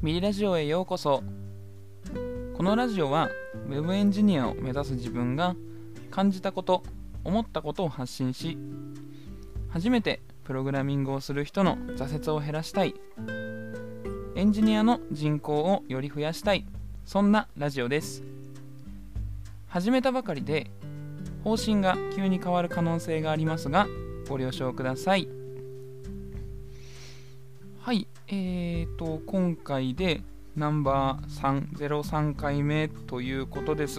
ミリラジオへようこそ。このラジオはウェブエンジニアを目指す自分が感じたこと、思ったことを発信し、初めてプログラミングをする人の挫折を減らしたい、エンジニアの人口をより増やしたい、そんなラジオです。始めたばかりで方針が急に変わる可能性がありますが、ご了承ください。はい、今回でナンバー303回目ということです。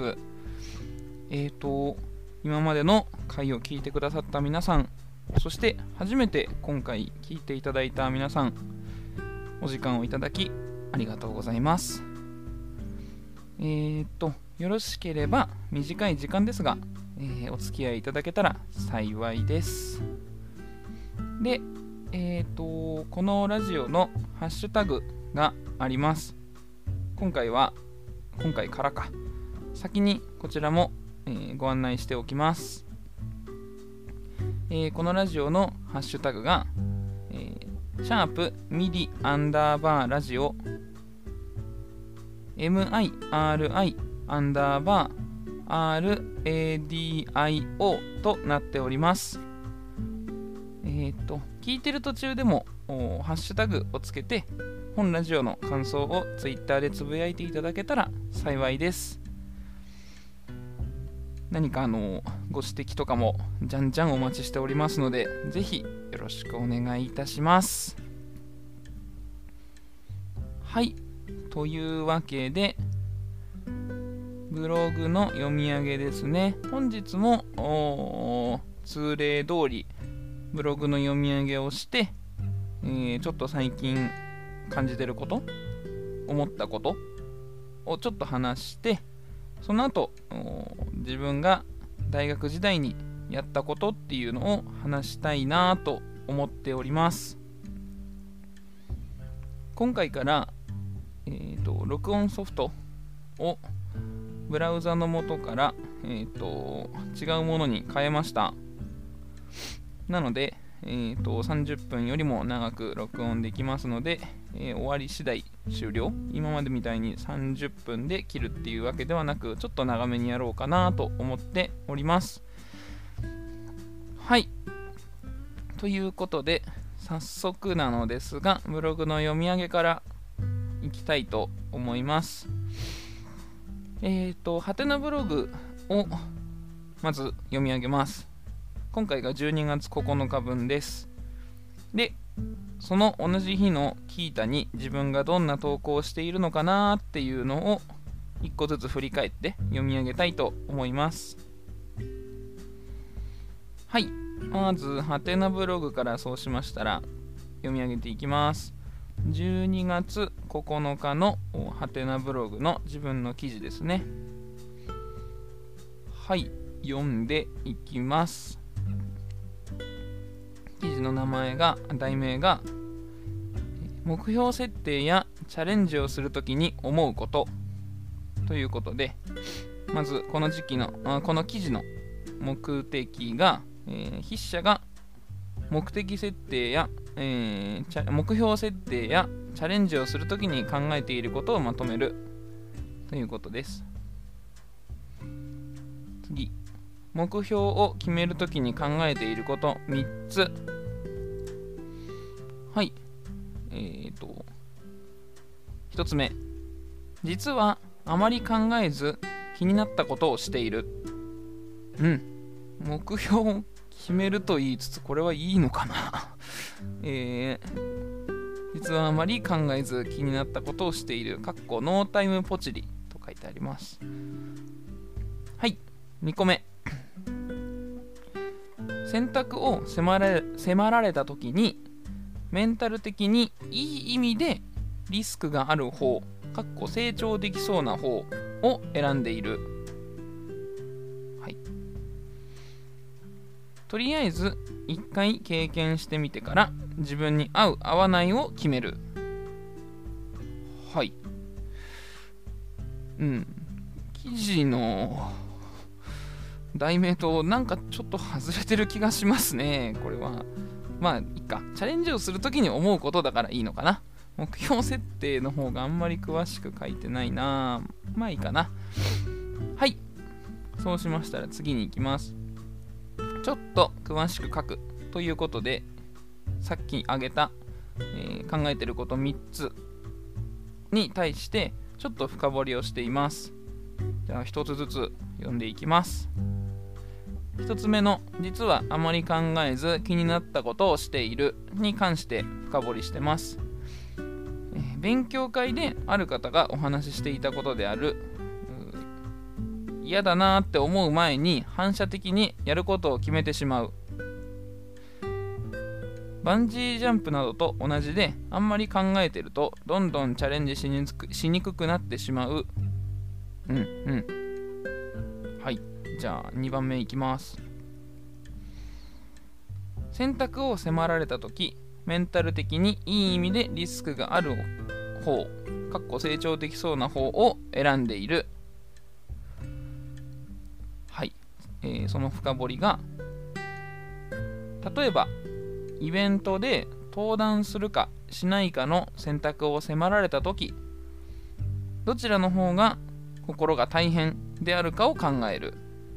今までの回を聞いてくださった皆さん、そして初めて今回聞いていただいた皆さん、お時間をいただきありがとうございます。よろしければ短い時間ですが、お付き合いいただけたら幸いです。で、このラジオのハッシュタグがあります。今回からか。先にこちらも、ご案内しておきます。このラジオのハッシュタグが、#midi_ラジオ MIRI_RADIO となっております。聞いてる途中でもハッシュタグをつけて本ラジオの感想をツイッターでつぶやいていただけたら幸いです。何かご指摘とかもじゃんじゃんお待ちしておりますので、ぜひよろしくお願いいたします。はい、というわけでブログの読み上げですね。本日も通例通りブログの読み上げをして、ちょっと最近感じてること、思ったことをちょっと話して、その後自分が大学時代にやったことっていうのを話したいなと思っております。今回から、録音ソフトをブラウザの元から、違うものに変えました。なので、30分よりも長く録音できますので、終わり次第終了。今までみたいに30分で切るっていうわけではなく、ちょっと長めにやろうかなと思っております。はい。ということで、早速なのですが、ブログの読み上げからいきたいと思います。ハテナブログをまず読み上げます。今回が12月9日分です。で、その同じ日のキータに自分がどんな投稿をしているのかなっていうのを1個ずつ振り返って読み上げたいと思います。はい、まずハテナブログからそうしましたら読み上げていきます。12月9日のハテナブログの自分の記事ですね。はい、読んでいきます。記事の題名が目標設定やチャレンジをするときに思うことということで、まずこの記事の目的が、筆者が目標設定やチャレンジをするときに考えていることをまとめるということです。次、目標を決めるときに考えていること3つ。はい。1つ目。実はあまり考えず気になったことをしている。目標を決めると言いつつ、これはいいのかな実はあまり考えず気になったことをしている。ノータイムポチリと書いてあります。はい。2個目。選択を迫られたときにメンタル的にいい意味でリスクがある方、成長できそうな方を選んでいる。はい。とりあえず1回経験してみてから自分に合う合わないを決める。はい。記事の題名となんかちょっと外れてる気がしますね。これはまあいいか。チャレンジをするときに思うことだからいいのかな。 目標設定の方があんまり詳しく書いてないな。まあいいかな。はい。そうしましたら次に行きます。ちょっと詳しく書くということで、さっき挙げた、考えてること3つに対してちょっと深掘りをしています。じゃあ1つずつ読んでいきます。1つ目の実はあまり考えず気になったことをしているに関して深掘りしてます。勉強会である方がお話ししていたことである嫌だなーって思う前に反射的にやることを決めてしまう。バンジージャンプなどと同じで、あんまり考えてるとどんどんチャレンジしにくくなってしまう。はい、じゃあ2番目いきます。選択を迫られたとき、メンタル的にいい意味でリスクがある方、成長できそうな方を選んでいる。はい、その深掘りが、例えばイベントで登壇するかしないかの選択を迫られたとき、どちらの方が心が大変であるかを考える。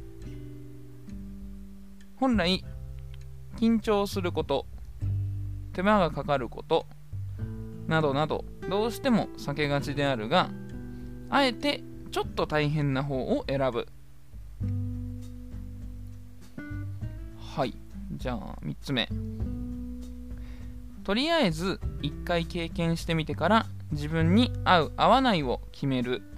本来緊張すること、手間がかかることなどなどどうしても避けがちであるが、あえてちょっと大変な方を選ぶ。はい、じゃあ3つ目。とりあえず1回経験してみてから自分に合う合わないを決める。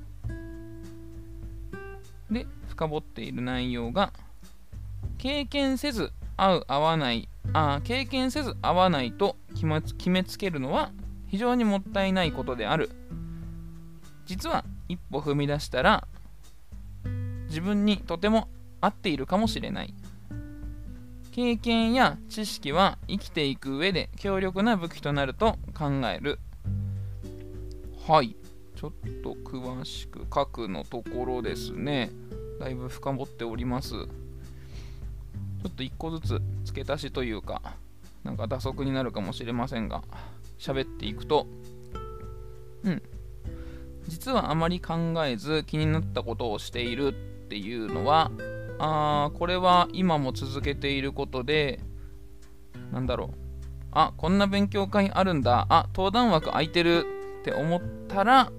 で、深掘っている内容が、経験せず合う合わない、経験せず合わないと決めつけるのは非常にもったいないことである。実は一歩踏み出したら自分にとても合っているかもしれない。経験や知識は生きていく上で強力な武器となると考える。はい、ちょっと詳しく書くのところですね。だいぶ深掘っております。ちょっと一個ずつ付け足しというか、なんか打足になるかもしれませんが、喋っていくと、実はあまり考えず気になったことをしているっていうのは、これは今も続けていることで、こんな勉強会あるんだ、登壇枠空いてるって思ったら、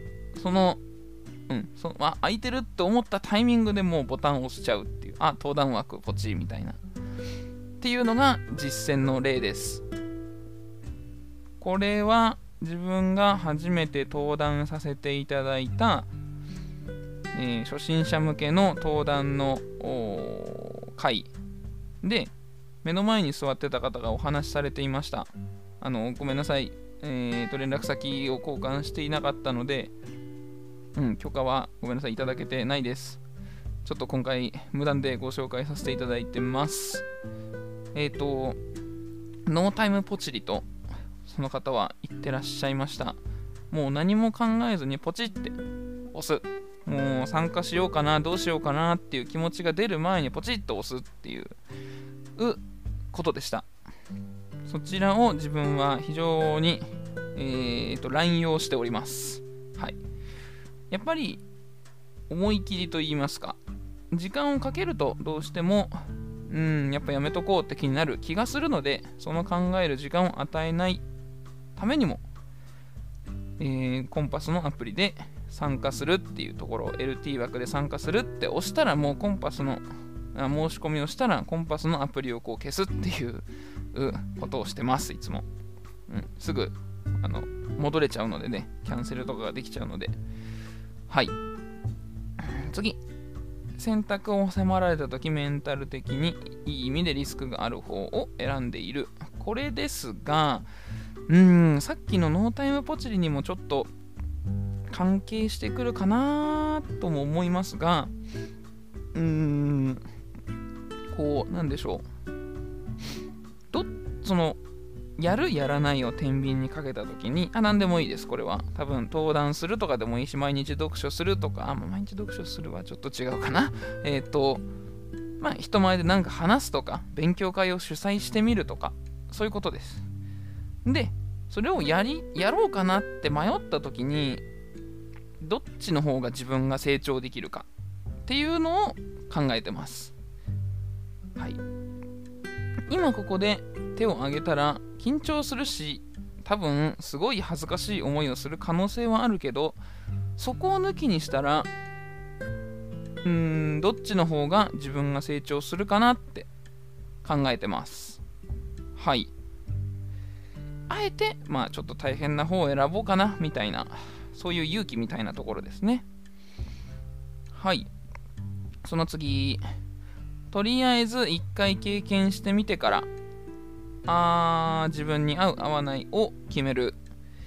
空いてるって思ったタイミングでもうボタンを押しちゃうっていう、登壇枠ポチみたいなっていうのが実践の例です。これは自分が初めて登壇させていただいた、初心者向けの登壇の会で、目の前に座ってた方がお話しされていました。ごめんなさい、連絡先を交換していなかったので、許可はごめんなさいいただけてないです。ちょっと今回無断でご紹介させていただいてます。ノータイムポチリとその方は言ってらっしゃいました。もう何も考えずにポチって押す。もう参加しようかな、どうしようかなっていう気持ちが出る前にポチッと押すっていうことでした。そちらを自分は非常に、乱用しております。はい。やっぱり思い切りと言いますか、時間をかけるとどうしてもやっぱやめとこうって気になる気がするので、その考える時間を与えないためにも、コンパスのアプリで参加するっていうところを LT 枠で参加するって押したら、もうコンパスの申し込みをしたらコンパスのアプリをこう消すっていうことをしてます。いつも、すぐ戻れちゃうのでね、キャンセルとかができちゃうので。はい、次。選択を迫られたとき、メンタル的にいい意味でリスクがある方を選んでいる。これですが、さっきのノータイムポチリにもちょっと関係してくるかなとも思いますが、なんでしょう。やるやらないを天秤にかけたときに、何でもいいです。これは多分登壇するとかでもいいし、毎日読書するとか、毎日読書するはちょっと違うかな。人前で何か話すとか、勉強会を主催してみるとか、そういうことです。で、 それをやろうかなって迷った時に、どっちの方が自分が成長できるかっていうのを考えてます。はい。今ここで手を挙げたら緊張するし、多分すごい恥ずかしい思いをする可能性はあるけど、そこを抜きにしたらどっちの方が自分が成長するかなって考えてます。はい。あえてちょっと大変な方を選ぼうかなみたいな、そういう勇気みたいなところですね。はい。その次、とりあえず一回経験してみてから自分に合う合わないを決める。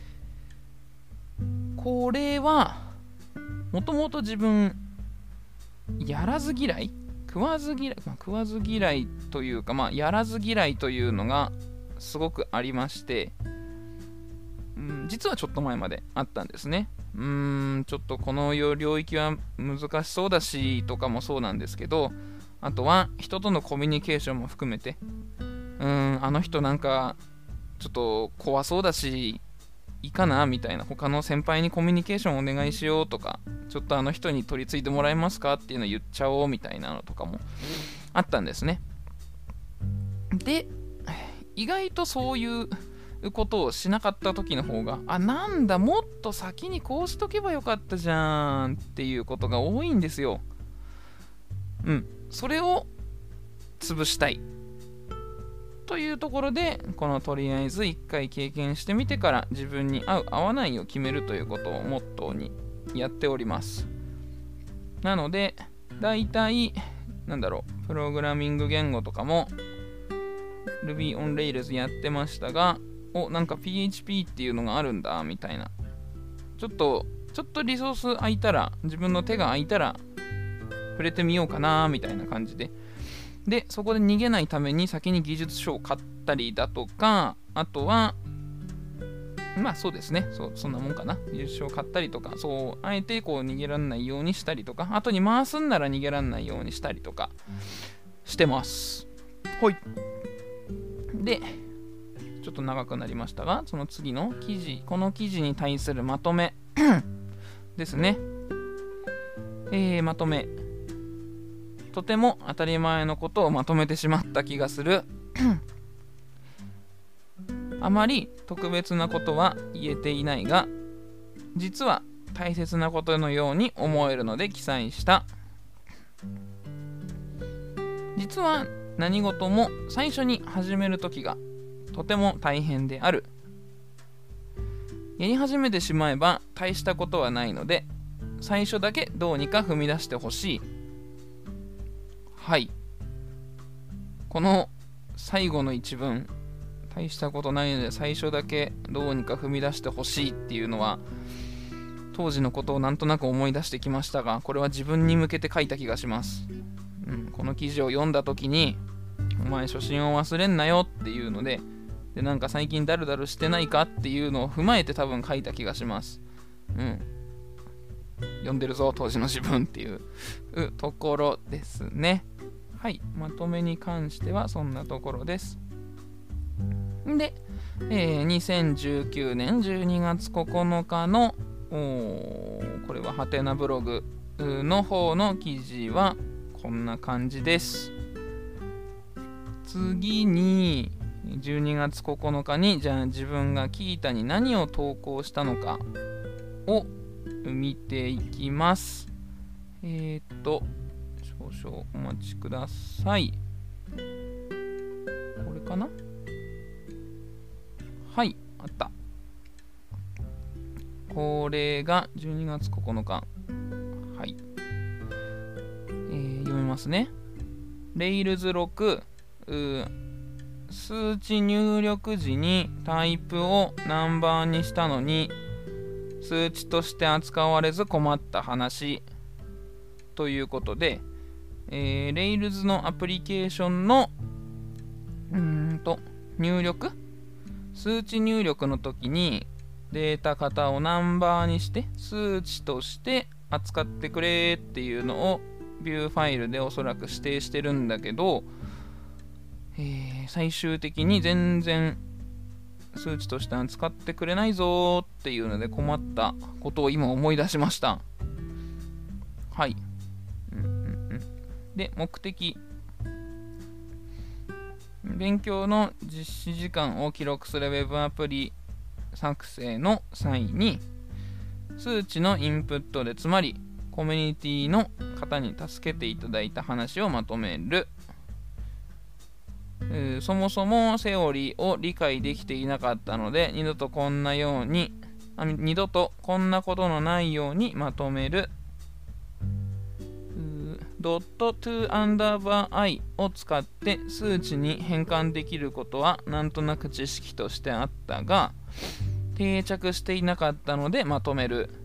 これはもともと自分やらず嫌い、食わず嫌いというか、やらず嫌いというのがすごくありまして、実はちょっと前まであったんですね。ちょっとこの領域は難しそうだしとかもそうなんですけど、あとは人とのコミュニケーションも含めて、あの人なんかちょっと怖そうだしいいかなみたいな、他の先輩にコミュニケーションお願いしようとか、ちょっとあの人に取り継いでもらえますかっていうのを言っちゃおうみたいなのとかもあったんですね。で、意外とそういうことをしなかった時の方が、なんだもっと先にこうしとけばよかったじゃんっていうことが多いんですよ。それを潰したいというところで、このとりあえず一回経験してみてから自分に合う合わないを決めるということをモットーにやっております。なのでだいたいプログラミング言語とかも Ruby on Rails やってましたが、なんか PHP っていうのがあるんだみたいな、ちょっとリソース空いたら、自分の手が空いたら触れてみようかなみたいな感じで、そこで逃げないために先に技術書を買ったりだとか、あとはそうですね、そんなもんかな。技術書を買ったりとか、あえて逃げられないようにしたりとか、後に回すんなら逃げられないようにしたりとかしてます。はい。で、ちょっと長くなりましたが、その次の記事、この記事に対するまとめですね。まとめ。とても当たり前のことをまとめてしまった気がする。あまり特別なことは言えていないが、実は大切なことのように思えるので記載した。実は何事も最初に始めるときがとても大変である。やり始めてしまえば大したことはないので、最初だけどうにか踏み出してほしい。はい。この最後の一文、大したことないので最初だけどうにか踏み出してほしいっていうのは、当時のことをなんとなく思い出してきましたが、これは自分に向けて書いた気がします。この記事を読んだ時に、お前初心を忘れんなよっていうので、なんか最近ダルダルしてないかっていうのを踏まえて多分書いた気がします。読んでるぞ当時の自分っていうところですね。はい、まとめに関してはそんなところです。で、2019年12月9日のこれはハテナブログの方の記事はこんな感じです。次に12月9日にじゃあ自分がキータに何を投稿したのかを見ていきます。少々お待ちください。これかな？はい、あった。これが12月9日。はい。読みますね。Rails 6、数値入力時にタイプをナンバーにしたのに数値として扱われず困った話ということで、Rails のアプリケーションの入力、数値入力の時にデータ型をナンバーにして数値として扱ってくれっていうのをビューファイルでおそらく指定してるんだけど、最終的に全然数値として扱ってくれないぞっていうので困ったことを今思い出しました。はい。で、目的。勉強の実施時間を記録するウェブアプリ作成の際に、数値のインプットで、つまりコミュニティの方に助けていただいた話をまとめる。そもそもセオリーを理解できていなかったので、二度とこんなことのないようにまとめる。ドットto underbar i を使って数値に変換できることはなんとなく知識としてあったが、定着していなかったのでまとめる。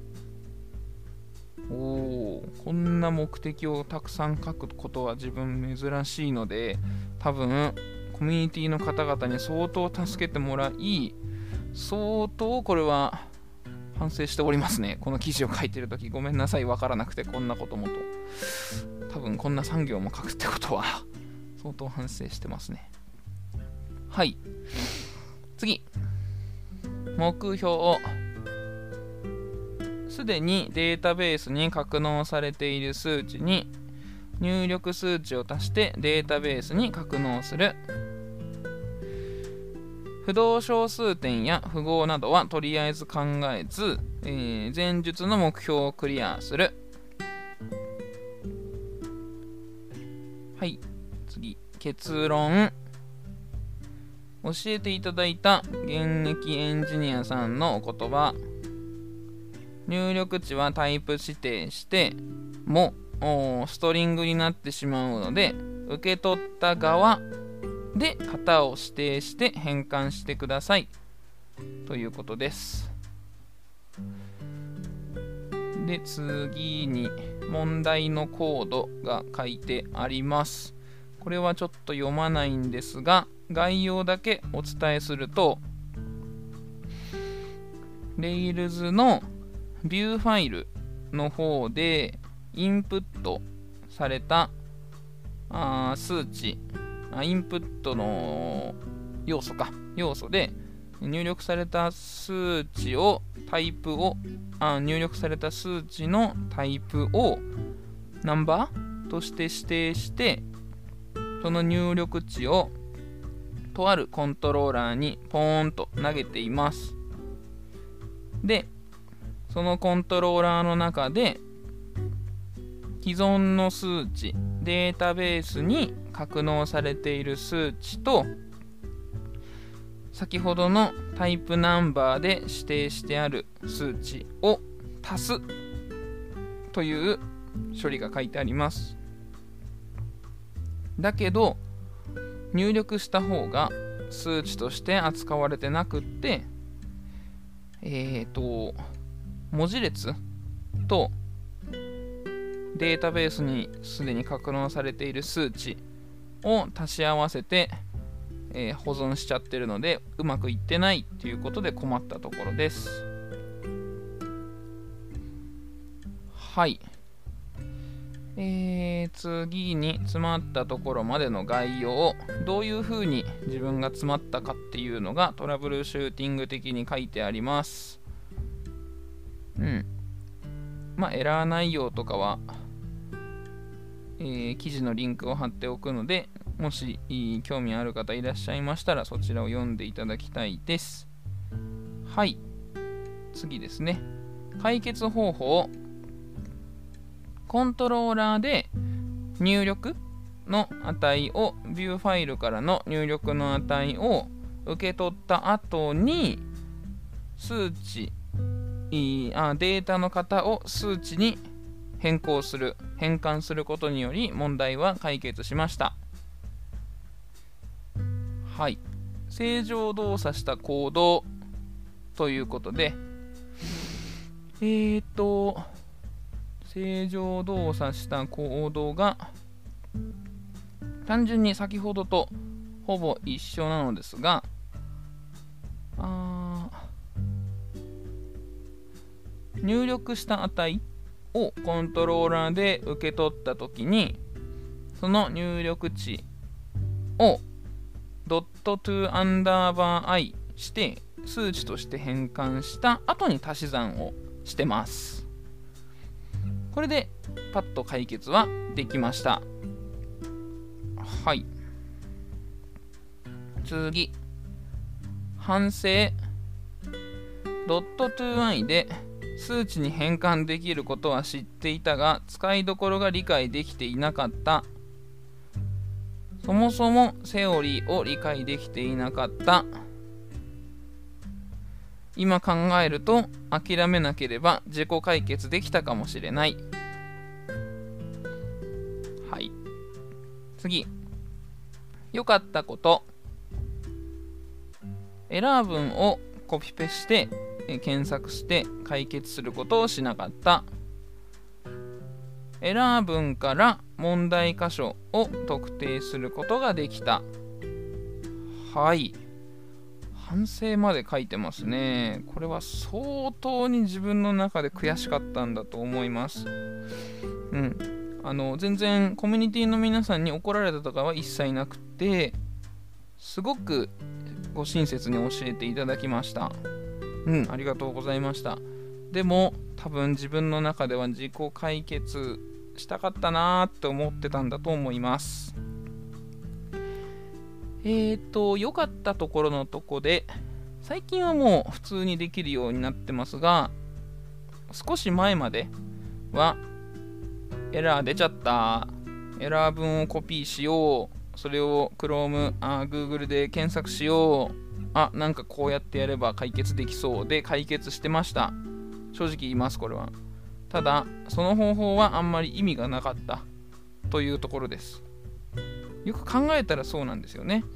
こんな目的をたくさん書くことは自分珍しいので、多分コミュニティの方々に相当助けてもらい、相当これは反省しておりますね。この記事を書いてるとき、ごめんなさい、わからなくてこんなこともと。多分こんな産業も書くってことは相当反省してますね。はい。次。目標。すでにデータベースに格納されている数値に入力数値を足してデータベースに格納する。不動小数点や符号などはとりあえず考えず、前述の目標をクリアする。はい、次、結論。教えていただいた現役エンジニアさんのお言葉。入力値はタイプ指定してもストリングになってしまうので、受け取った側で型を指定して変換してくださいということです。で、次に問題のコードが書いてあります。これはちょっと読まないんですが、概要だけお伝えすると、Rails のビューファイルの方でインプットされた数値、インプットの要素で入力された数値を入力された数値のタイプをナンバーとして指定して、その入力値をとあるコントローラーにポーンと投げています。で、そのコントローラーの中で既存の数値、データベースに格納されている数値と先ほどのタイプナンバーで指定してある数値を足すという処理が書いてあります。だけど入力した方が数値として扱われてなくって、文字列とデータベースにすでに格納されている数値を足し合わせて、保存しちゃってるのでうまくいってないということで困ったところです。はい。次に詰まったところまでの概要をどういうふうに自分が詰まったかっていうのがトラブルシューティング的に書いてあります。エラー内容とかは、記事のリンクを貼っておくので、もし興味ある方いらっしゃいましたらそちらを読んでいただきたいです。はい。次ですね。解決方法。コントローラーで入力の値をビューファイルからの入力の値を受け取った後に数値データの型を数値に変換することにより問題は解決しました。はい。正常動作した行動ということで、正常動作した行動が単純に先ほどとほぼ一緒なのですが、入力した値をコントローラーで受け取ったときに、その入力値をドット to underbar i して数値として変換した後に足し算をしてます。これでパッと解決はできました。はい。次、反省。ドット to i で数値に変換できることは知っていたが、使いどころが理解できていなかった。そもそもセオリーを理解できていなかった。今考えると諦めなければ自己解決できたかもしれない。はい。次。良かったこと。エラー文をコピペして検索して解決することをしなかった。エラー文から問題箇所を特定することができた。はい。反省まで書いてますね。これは相当に自分の中で悔しかったんだと思います。全然コミュニティの皆さんに怒られたとかは一切なくて、すごくご親切に教えていただきました。ありがとうございました。でも多分自分の中では自己解決したかったなーって思ってたんだと思います。良かったところのとこで、最近はもう普通にできるようになってますが、少し前まではエラー出ちゃった、エラー文をコピーしよう、それを Google で検索しよう、なんかこうやってやれば解決できそうで解決してました。正直言います、これは。ただその方法はあんまり意味がなかったというところです。よく考えたらそうなんですよね。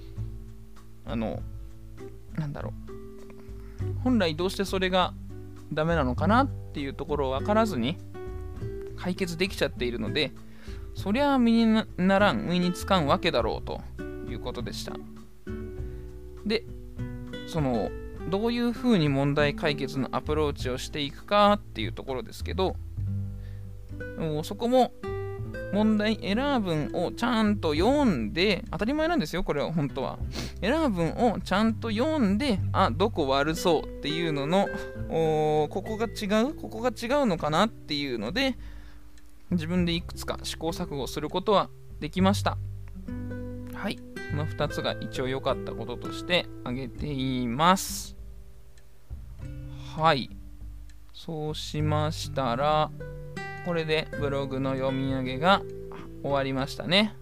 本来どうしてそれがダメなのかなっていうところを分からずに解決できちゃっているので、そりゃ身にならん、身につかんわけだろうということでした。で、どういうふうに問題解決のアプローチをしていくかっていうところですけど、そこもエラー文をちゃんと読んで、当たり前なんですよ、これは本当は。エラー文をちゃんと読んで、どこ悪そうっていうのの、ここが違うのかなっていうので、自分でいくつか試行錯誤することはできました。はい、この2つが一応良かったこととして挙げています。はい、そうしましたら、これでブログの読み上げが終わりましたね。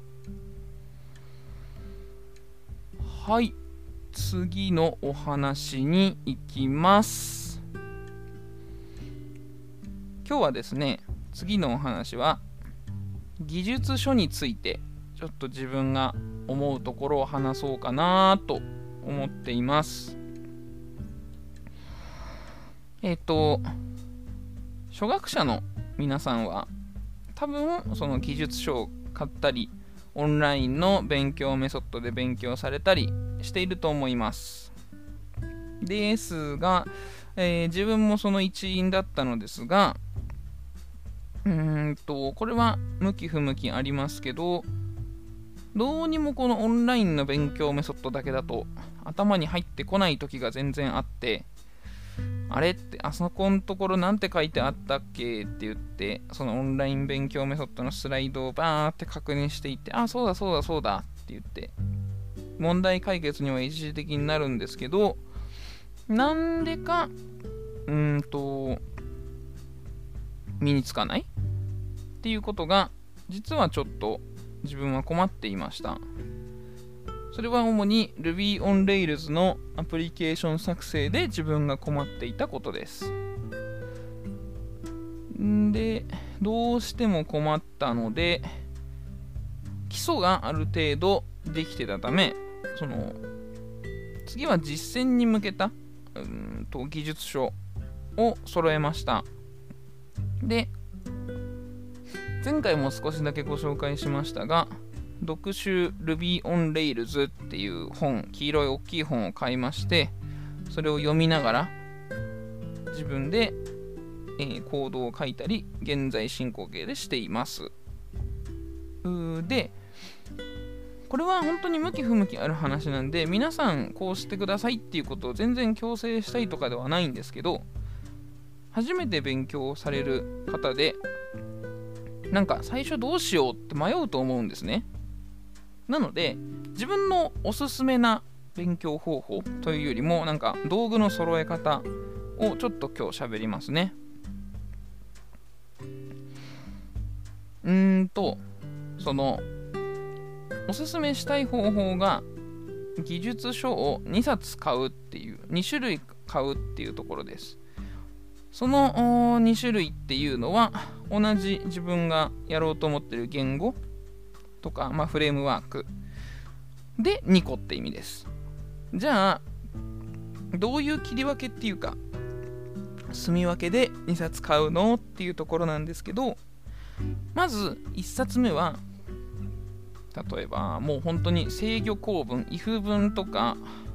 はい、次のお話に行きます。今日はですね、次のお話は技術書についてちょっと自分が思うところを話そうかなと思っています。初学者の皆さんは多分その技術書を買ったりオンラインの勉強メソッドで勉強されたりしていると思います。ですが、自分もその一員だったのですが、これは向き不向きありますけど、どうにもこのオンラインの勉強メソッドだけだと頭に入ってこない時が全然あって、あれってあそこのところなんて書いてあったっけって言って、そのオンライン勉強メソッドのスライドをバーって確認していって、そうだって言って問題解決には一時的になるんですけど、なんでか身につかないっていうことが実はちょっと自分は困っていました。それは主に Ruby on Rails のアプリケーション作成で自分が困っていたことです。で、どうしても困ったので、基礎がある程度できてたため、次は実践に向けた技術書を揃えました。で、前回も少しだけご紹介しましたが、読書 Ruby on Rails っていう本、黄色い大きい本を買いまして、それを読みながら自分で、コードを書いたり現在進行形でしています。で、 これは本当に向き不向きある話なんで、皆さんこうしてくださいっていうことを全然強制したいとかではないんですけど、初めて勉強される方でなんか最初どうしようって迷うと思うんですね。なので自分のおすすめな勉強方法というよりも、なんか道具の揃え方をちょっと今日喋りますね。そのおすすめしたい方法が、技術書を2冊買うっていう、2種類買うっていうところです。その2種類っていうのは、同じ自分がやろうと思ってる言語とか、フレームワークで2個って意味です。じゃあどういう切り分けっていうか住み分けで2冊買うのっていうところなんですけど、まず1冊目は、例えばもう本当に制御構文、if 文とか、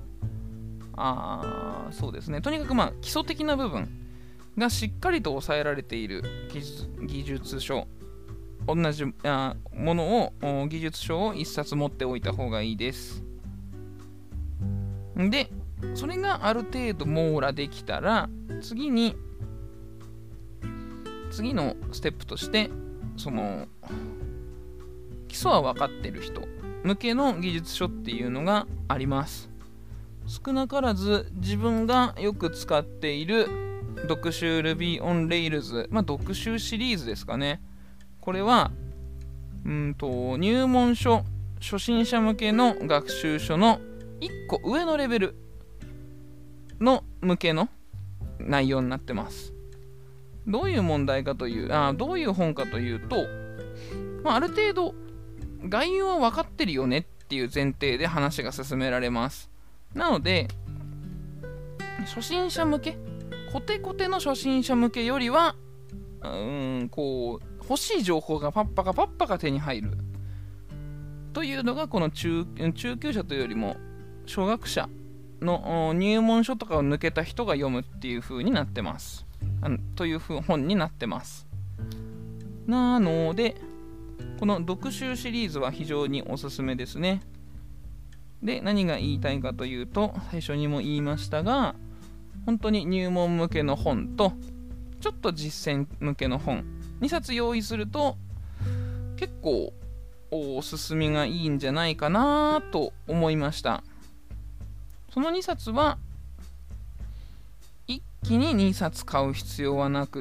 そうですね、とにかく基礎的な部分がしっかりと抑えられている技術書、同じものを技術書を1冊持っておいた方がいいです。でそれがある程度網羅できたら、次のステップとして、その基礎は分かってる人向けの技術書っていうのがあります。少なからず自分がよく使っている読習 Ruby on Rails、読習シリーズですかね。これは入門書、初心者向けの学習書の1個上のレベルの向けの内容になってます。どういう問題かという、どういう本かというと、ある程度概要は分かってるよねっていう前提で話が進められます。なので初心者向け、コテコテの初心者向けよりはこう欲しい情報がパッパカ手に入るというのが、この中級者というよりも初学者の入門書とかを抜けた人が読むっていう風になってます。という本になってます。なのでこの読習シリーズは非常におすすめですね。で、何が言いたいかというと、最初にも言いましたが、本当に入門向けの本とちょっと実践向けの本2冊用意すると結構お進みがいいんじゃないかなと思いました。その2冊は一気に2冊買う必要はなくって、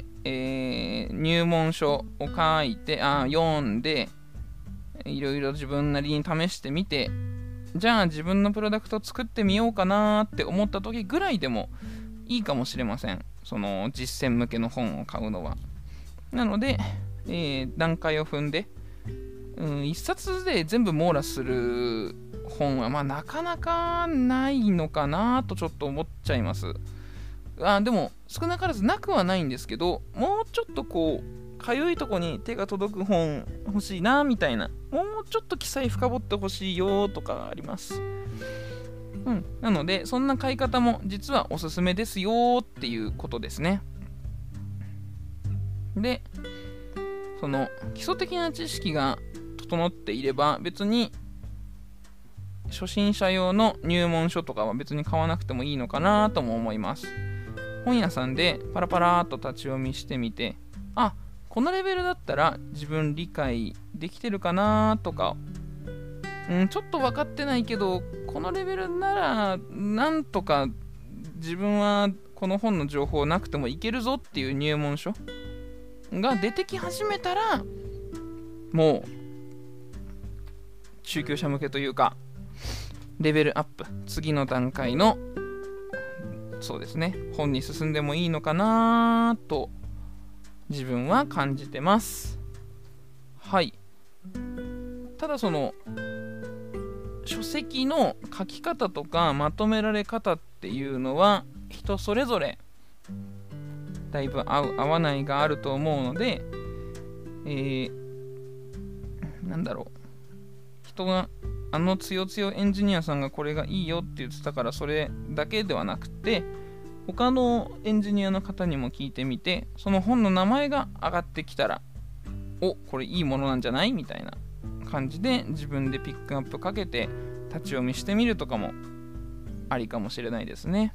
入門書を書いて読んで、いろいろ自分なりに試してみて、じゃあ自分のプロダクトを作ってみようかなって思った時ぐらいでもいいかもしれません。その実践向けの本を買うのは。なので、段階を踏んで、1冊で全部網羅する本はなかなかないのかなとちょっと思っちゃいます。でも少なからずなくはないんですけど、もうちょっとこうかゆいとこに手が届く本欲しいなみたいな、もうちょっと記載深掘ってほしいよとかあります。なのでそんな買い方も実はおすすめですよっていうことですね。で、その基礎的な知識が整っていれば別に初心者用の入門書とかは別に買わなくてもいいのかなとも思います。本屋さんでパラパラーっと立ち読みしてみて、このレベルだったら自分理解できてるかなとか、ちょっと分かってないけどこのレベルならなんとか自分はこの本の情報なくてもいけるぞっていう入門書が出てき始めたら、もう中級者向けというかレベルアップ、次の段階のそうですね、本に進んでもいいのかなと自分は感じてます。はい。ただその書籍の書き方とかまとめられ方っていうのは人それぞれだいぶ合う合わないがあると思うので、人がつよつよエンジニアさんがこれがいいよって言ってたからそれだけではなくて、他のエンジニアの方にも聞いてみて、その本の名前が上がってきたらこれいいものなんじゃないみたいな感じで自分でピックアップかけて立ち読みしてみるとかもありかもしれないですね。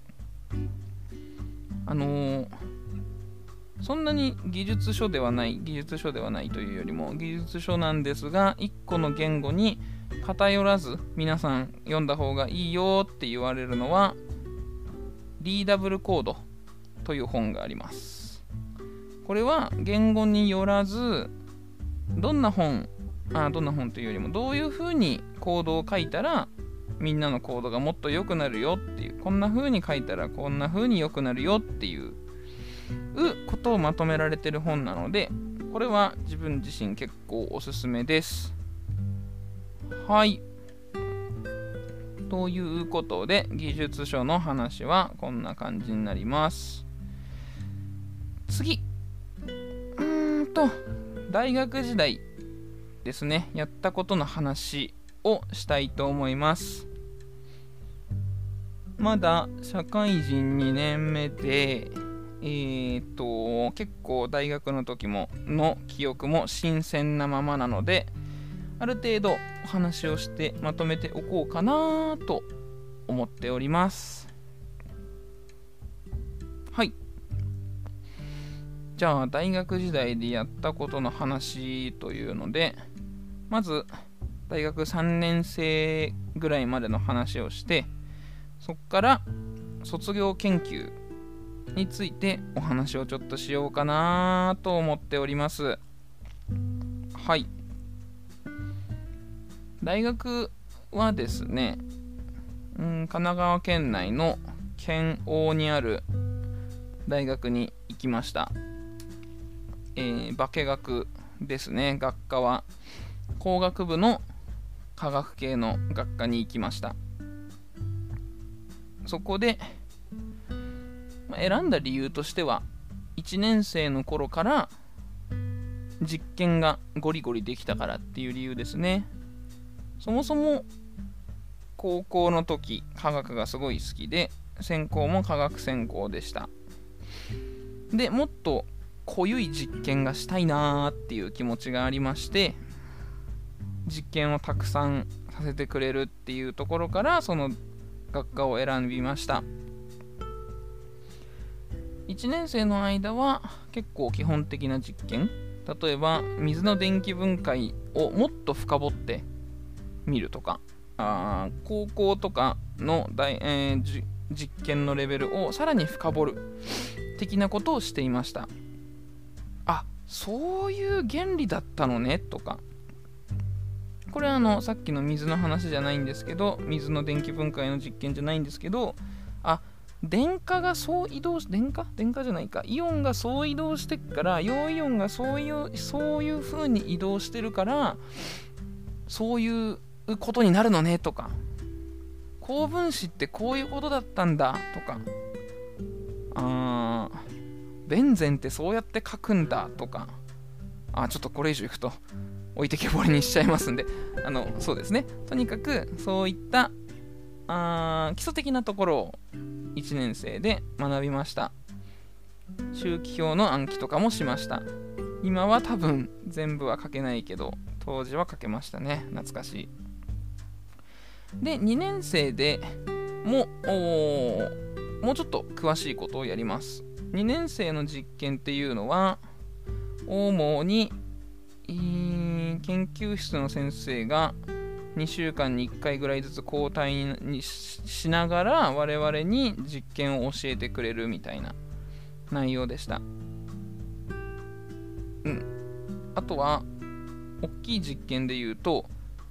そんなに技術書ではないというよりも技術書なんですが、1個の言語に偏らず皆さん読んだ方がいいよって言われるのはリーダブルコードという本があります。これは言語によらずどんな本というよりもどういう風にコードを書いたらみんなのコードがもっと良くなるよっていう、こんな風に書いたらこんな風に良くなるよっていうことをまとめられてる本なので、これは自分自身結構おすすめです。はい。ということで技術書の話はこんな感じになります。次、大学時代ですね、やったことの話をしたいと思います。まだ社会人2年目で結構大学の時の記憶も新鮮なままなので、ある程度お話をしてまとめておこうかなと思っております。はい。じゃあ大学時代でやったことの話というので、まず大学3年生ぐらいまでの話をして、そこから卒業研究についてお話をちょっとしようかなと思っております。はい。大学はですね、神奈川県内の県央にある大学に行きました。化学ですね。学科は工学部の科学系の学科に行きました。そこで選んだ理由としては、1年生の頃から実験がゴリゴリできたからっていう理由ですね。そもそも高校の時科学がすごい好きで、専攻も科学専攻でした。でもっと濃ゆい実験がしたいなーっていう気持ちがありまして、実験をたくさんさせてくれるっていうところからその学科を選びました。1年生の間は結構基本的な実験、例えば水の電気分解をもっと深掘って見るとか、高校とかの実験のレベルをさらに深掘る的なことをしていました。そういう原理だったのねとか、これはさっきの水の話じゃないんですけど、水の電気分解の実験じゃないんですけど、電荷がそう移動し、電荷じゃないか、イオンがそう移動してっから、陽イオンがそういう風に移動してるから、そういうことになるのねとか、高分子ってこういうことだったんだとか、ベンゼンってそうやって書くんだとか、ちょっとこれ以上いくと置いてけぼりにしちゃいますんで、そうですね、とにかくそういった基礎的なところを1年生で学びました。周期表の暗記とかもしました。今は多分全部は書けないけど、当時は書けましたね。懐かしい。で2年生でもうちょっと詳しいことをやります。2年生の実験っていうのは主に研究室の先生が2週間に1回ぐらいずつ交代に しながら我々に実験を教えてくれるみたいな内容でした。あとは大きい実験で言うと、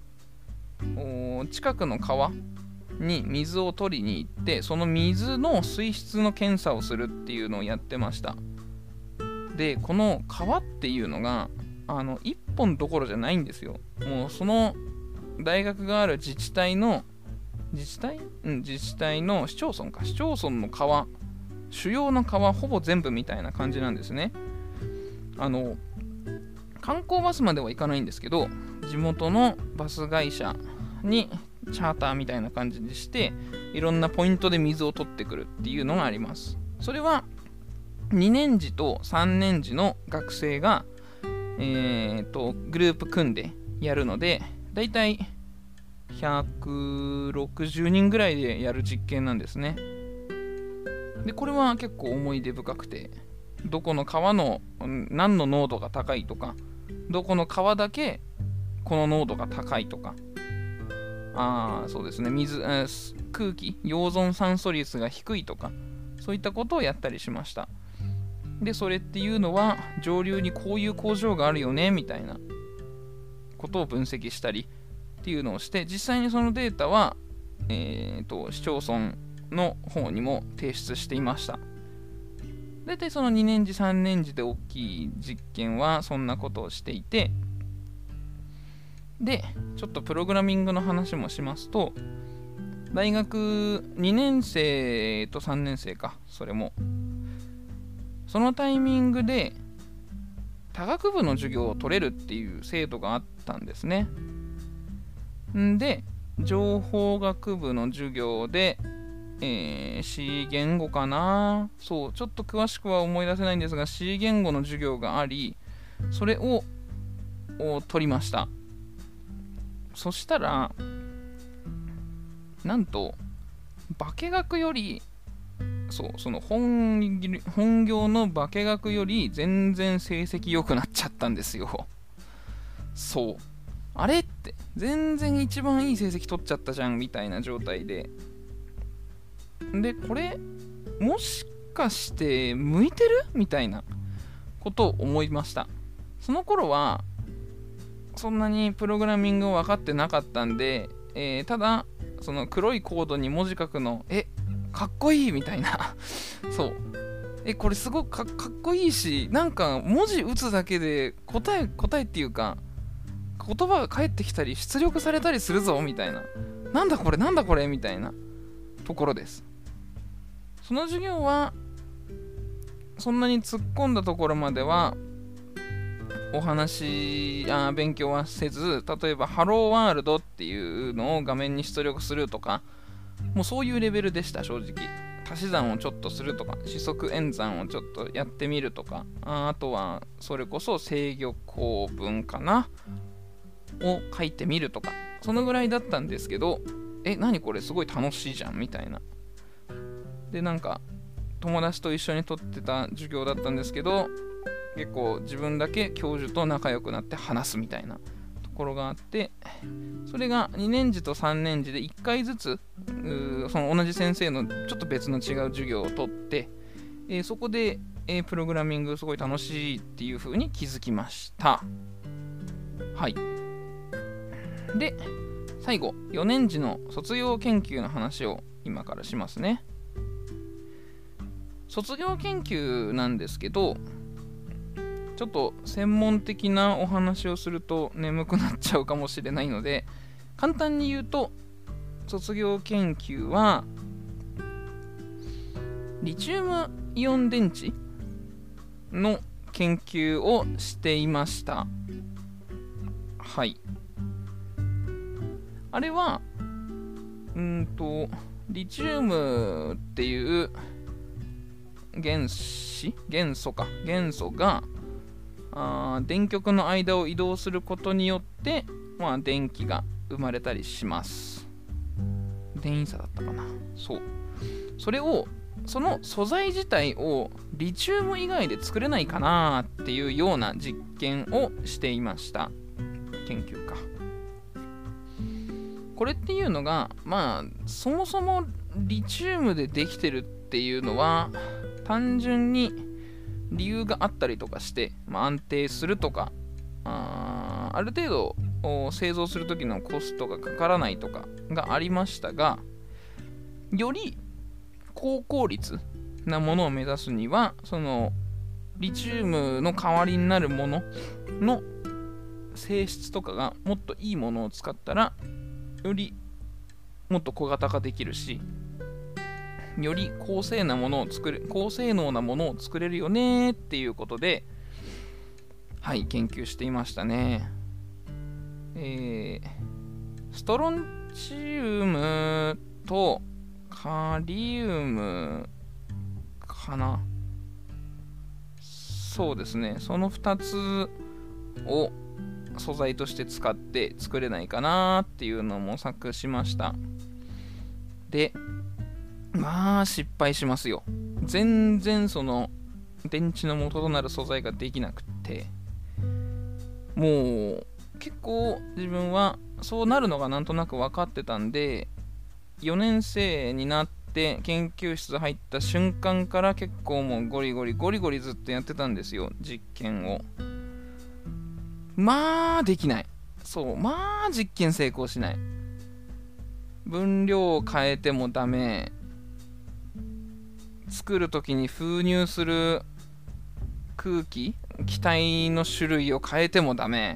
近くの川に水を取りに行って、その水の水質の検査をするっていうのをやってました。でこの川っていうのが1本どころじゃないんですよ。もうその大学がある自治体の市町村の川、主要の川ほぼ全部みたいな感じなんですね。観光バスまでは行かないんですけど、地元のバス会社にチャーターみたいな感じにしていろんなポイントで水を取ってくるっていうのがあります。それは2年次と3年次の学生が、グループ組んでやるので、だいたい160人ぐらいでやる実験なんですね。で、これは結構思い出深くて、どこの川の何の濃度が高いとか、どこの川だけこの濃度が高いとか、そうですね、空気、溶存酸素率が低いとか、そういったことをやったりしました。で、それっていうのは上流にこういう工場があるよねみたいなことを分析したりっていうのをして、実際にそのデータは、市町村の方にも提出していました。大体その2年次3年次で大きい実験はそんなことをしていて、でちょっとプログラミングの話もしますと、大学2年生と3年生か、それもそのタイミングで多学部の授業を取れるっていう制度があったんですね。で、情報学部の授業で、C 言語かな、そう、ちょっと詳しくは思い出せないんですが、C 言語の授業があり、それを取りました。そしたら、なんと、化学より、その本業の化学より全然成績良くなっちゃったんですよ。そう。あれって、全然一番いい成績取っちゃったじゃんみたいな状態で。で、これ、もしかして向いてるみたいなことを思いました。その頃は、そんなにプログラミングを分かってなかったんで、ただ、その黒いコードに文字書くの、かっこいいみたいな。そう。これすごくかっこいいし、なんか文字打つだけで答えっていうか、言葉が返ってきたり出力されたりするぞみたいな。なんだこれみたいなところです。その授業は、そんなに突っ込んだところまでは、勉強はせず、例えばハローワールドっていうのを画面に出力するとか、もうそういうレベルでした。正直足し算をちょっとするとか、四則演算をちょっとやってみるとか、あとはそれこそ制御構文かなを書いてみるとか、そのぐらいだったんですけど、何これすごい楽しいじゃんみたいな。で、なんか友達と一緒に取ってた授業だったんですけど、結構自分だけ教授と仲良くなって話すみたいなところがあって、それが2年次と3年次で1回ずつその同じ先生のちょっと別の違う授業を取って、そこで、プログラミングすごい楽しいっていう風に気づきました。はい。で、最後4年次の卒業研究の話を今からしますね。卒業研究なんですけど、ちょっと専門的なお話をすると眠くなっちゃうかもしれないので、簡単に言うと、卒業研究はリチウムイオン電池の研究をしていました。はい。あれはリチウムっていう元素が電極の間を移動することによって、電気が生まれたりします。電位差だったかな。そう。その素材自体をリチウム以外で作れないかなっていうような実験をしていました。研究か。これっていうのが、そもそもリチウムでできてるっていうのは、単純に理由があったりとかして、安定するとか、ある程度製造する時のコストがかからないとかがありましたが、より高効率なものを目指すには、そのリチウムの代わりになるものの性質とかがもっといいものを使ったら、よりもっと小型化できるし、より高性能なものを作れるよねっていうことで、はい、研究していましたね。ストロンチウムとカリウムかな。そうですね、その2つを素材として使って作れないかなっていうのを模索しました。で、まあ失敗しますよ。全然その電池の元となる素材ができなくって、もう結構自分はそうなるのがなんとなく分かってたんで、4年生になって研究室入った瞬間から結構もうゴリゴリずっとやってたんですよ、実験を。まあできない。そう、まあ実験成功しない。分量を変えてもダメ。作るときに封入する空気、気体の種類を変えてもダメ。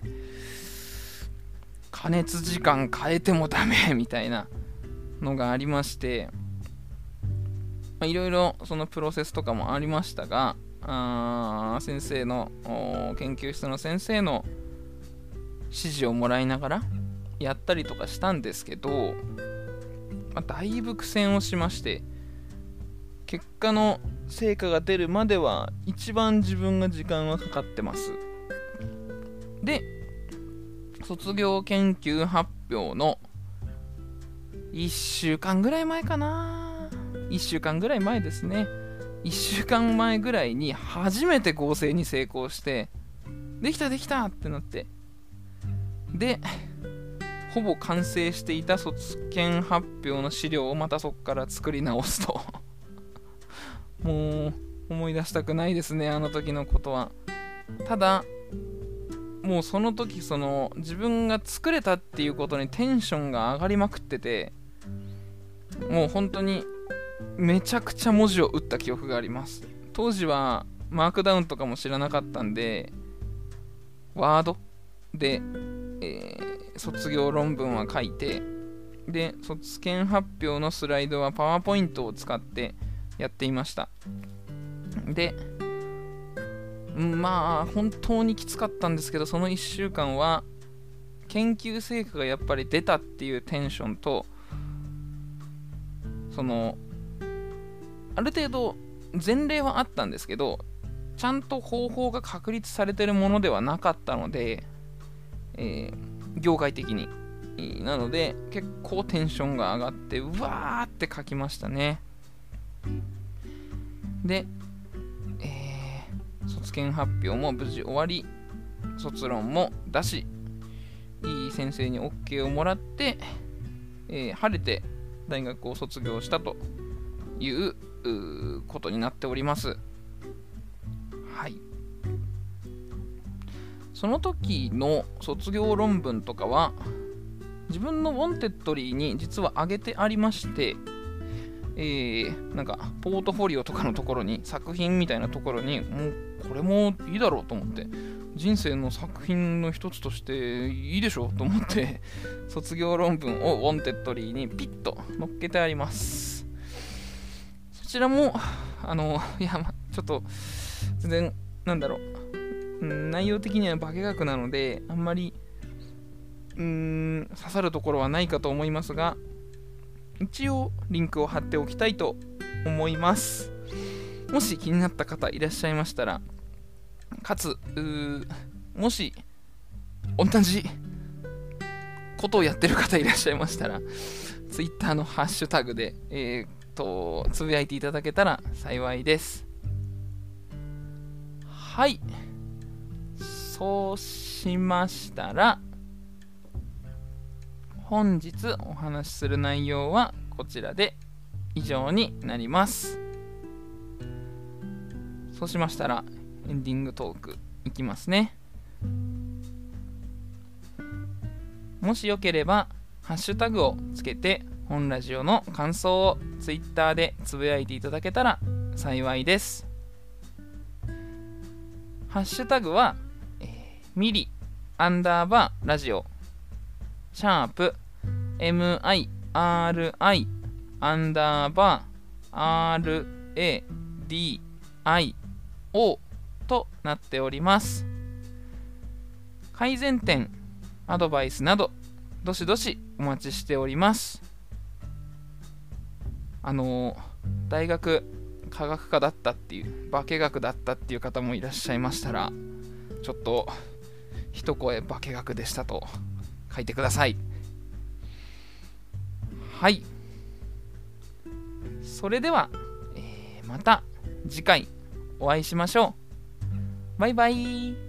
加熱時間変えてもダメみたいなのがありまして、いろいろそのプロセスとかもありましたが、先生の研究室の先生の指示をもらいながらやったりとかしたんですけど、だいぶ苦戦をしまして、結果の成果が出るまでは一番自分が時間はかかってます。で、卒業研究発表の1週間ぐらい前かな、1週間ぐらい前ですね。1週間前ぐらいに初めて合成に成功して、できたってなって、でほぼ完成していた卒検発表の資料をまたそこから作り直すともう思い出したくないですね、あの時のことは。ただもうその時、その自分が作れたっていうことにテンションが上がりまくってて、もう本当にめちゃくちゃ文字を打った記憶があります。当時はマークダウンとかも知らなかったんで、ワードで、卒業論文は書いて、で卒検発表のスライドはパワーポイントを使ってやっていました。で、まあ本当にきつかったんですけど、その1週間は研究成果がやっぱり出たっていうテンションと、そのある程度前例はあったんですけど、ちゃんと方法が確立されてるものではなかったので、業界的になので結構テンションが上がって、うわーって書きましたね。で、卒検発表も無事終わり、卒論も出し、いい先生に OK をもらって、晴れて大学を卒業したということになっております。はい。その時の卒業論文とかは自分のウォンテッドリーに実は上げてありまして、なんかポートフォリオとかのところに、作品みたいなところに、もうこれもいいだろうと思って、人生の作品の一つとしていいでしょうと思って卒業論文をウォンテッドリーにピッと載っけてあります。そちらもちょっと全然内容的には化学なのであんまり刺さるところはないかと思いますが、一応リンクを貼っておきたいと思います。もし気になった方いらっしゃいましたら、かつもし同じことをやってる方いらっしゃいましたら、Twitter のハッシュタグでつぶやいていただけたら幸いです。はい、そうしましたら本日お話しする内容はこちらで以上になります。そうしましたらエンディングトークいきますね。もしよければハッシュタグをつけて本ラジオの感想をツイッターでつぶやいていただけたら幸いです。ハッシュタグは、ミリ_ラジオシャープ MIRI _RADIO となっております。改善点、アドバイスなどどしどしお待ちしております。大学科学科だったっていう、化学だったっていう方もいらっしゃいましたら、ちょっと一声化学でしたと書いてください。はい。それでは、また次回お会いしましょう。バイバイ。